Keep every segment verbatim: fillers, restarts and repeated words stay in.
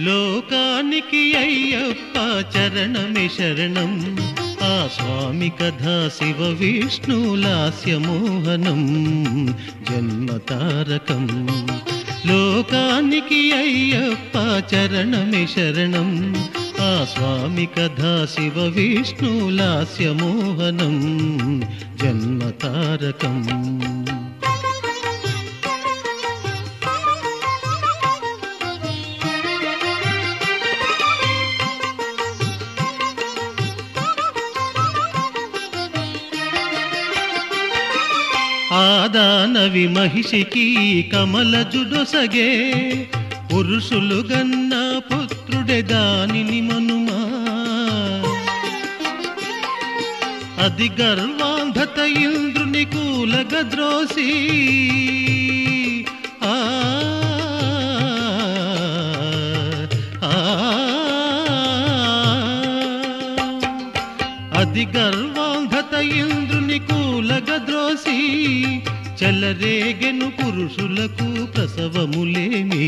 లోకానికి అయ్యప్ప చరణమే శరణం ఆ స్వామి కథా శివ విష్ణులాస్యమోహనం జన్మతారకం లోకానికి అయ్యప్ప చరణమే శరణం ఆ స్వామి కథా శివ విష్ణులాస్యమోహనం జన్మతారకం ఆదానవి మహిషికి కమలజుడొసగే పురుషులు గన్న పుత్రుడే దానిని మనుమా అది గర్వాంధత ఇంద్రుని కూలగద్రోసి ఆ అది గర్వాంధత ఇంద్రుని కూలగద్రోసి చలరేగెను పురుషులకు ప్రసవములేమి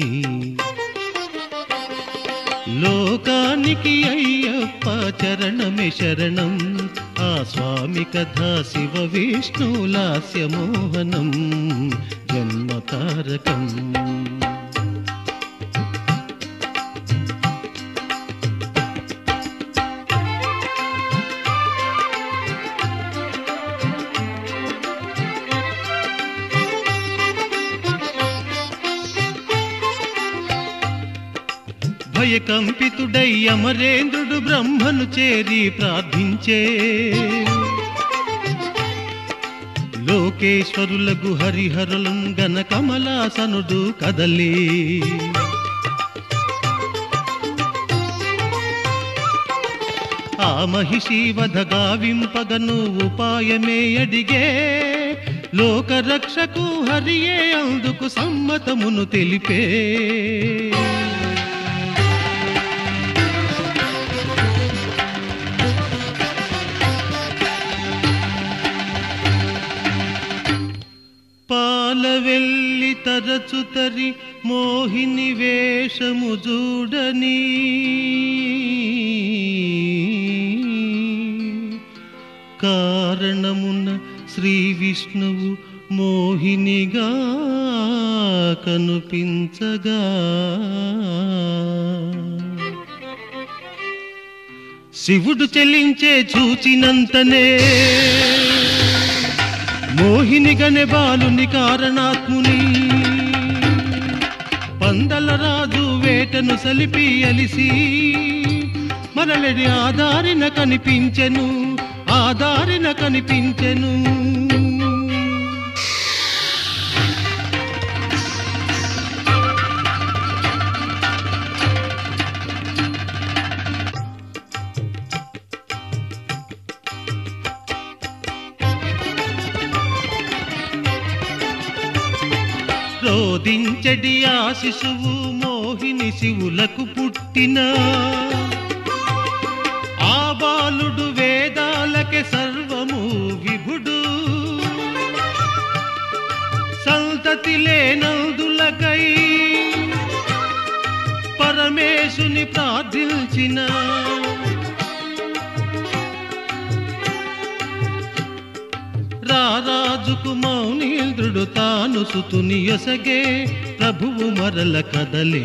లోకానికి అయ్యప్ప చరణమే శరణం ఆ స్వామి కథా శివ విష్ణులాస్యమోహనం జన్మతారకం భయకంపితుడై అమరేంద్రుడు బ్రహ్మను చేరి ప్రార్థించే లోకేశ్వరులకు హరిహరులం గన కమలాసనుడు కదలే ఆ మహిషి వధ గావింపగను ఉపాయమే అడిగే లోకరక్షకు హరియే అందుకు సమ్మతమును తెలిపే పాలవెల్లి తరచుతరి మోహిని వేషము చూడని కారణమున శ్రీ విష్ణువు మోహినిగా కనుపించగా శివుడు చెలించే చూచినంతనే మోహిని గనే బాలుని కారణాత్ముని పందల రాజు వేటను సలిపి అలిసి మరలడి ఆధారిన కనిపించెను ఆధారిన కనిపించెను రోదించడి ఆ శిశువు మోహిని శివులకు పుట్టిన ఆ బాలుడు వేదాలకే సర్వము విభుడు సంతతి లేనందులకై పరమేశుని ప్రార్థించిన రారాజుకు మౌనీంద్రుడు తాను సుతుని యొసగే ప్రభువు మరల కదలే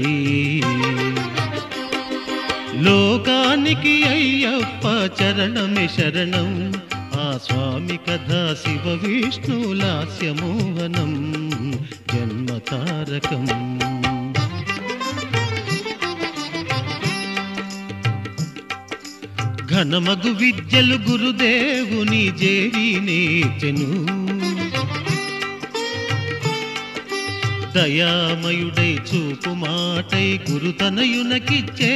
లోకానికి అయ్యప్ప చరణమే శరణం ఆ స్వామి కథా శివ విష్ణులాస్యమోహనం జన్మతారకం ఘనమగు విద్యలు గురుదేవుని జేరి నేర్చెను దయామయుడై చూపు మాటై గురుతనయునకిచ్చే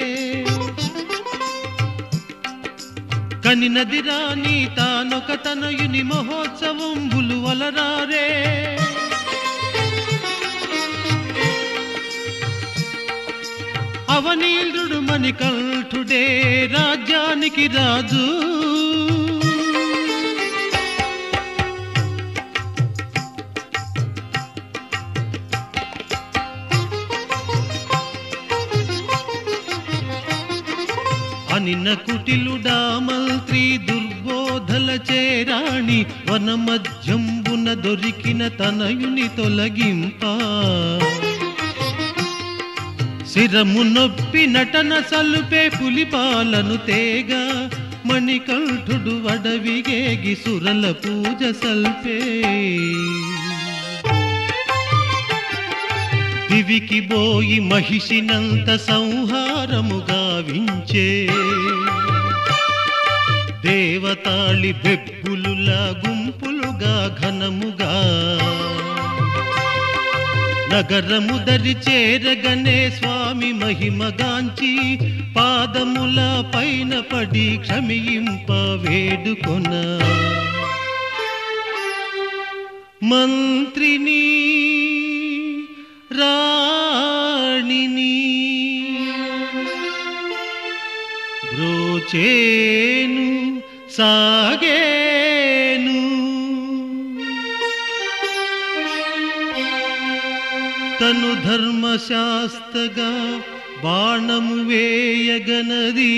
కనినది రాని తానొక తనయుని మహోత్సవం బులువలరారే అవనీంద్రుడు మణికంఠుడే రాజ్యానికి రాజు వసిన కుటిలుడా మంత్రి దుర్బోధల చేరాణి వన మధ్యంబున దొరికిన తనయుని తొలగింప శిరము నొప్పి నటన సలుపే పులిపాలను తేగ మణికంఠుడు వడవిగేగి సురల పూజ సల్పే దివికి బోయి మహిషినంత సంహారము గావించే దేవతాళి బెబ్బులులా గుంపులుగా ఘనముగా నగరము దరి చేరగనే స్వామి మహిమగాంచి పాదముల పైన పడి క్షమింప వేడుకొన మంత్రిని రాణిని బ్రోచేను సాగేను తను ధర్మశాస్త్రగా బాణము వేయగనది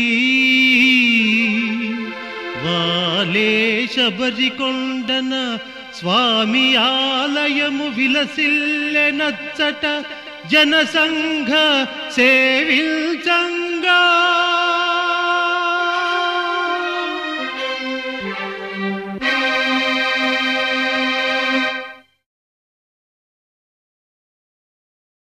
వాలే శబరికొండన స్వామి ఆలయము విలసిల్లె నచ్చట జనసంఘ సేవించంగ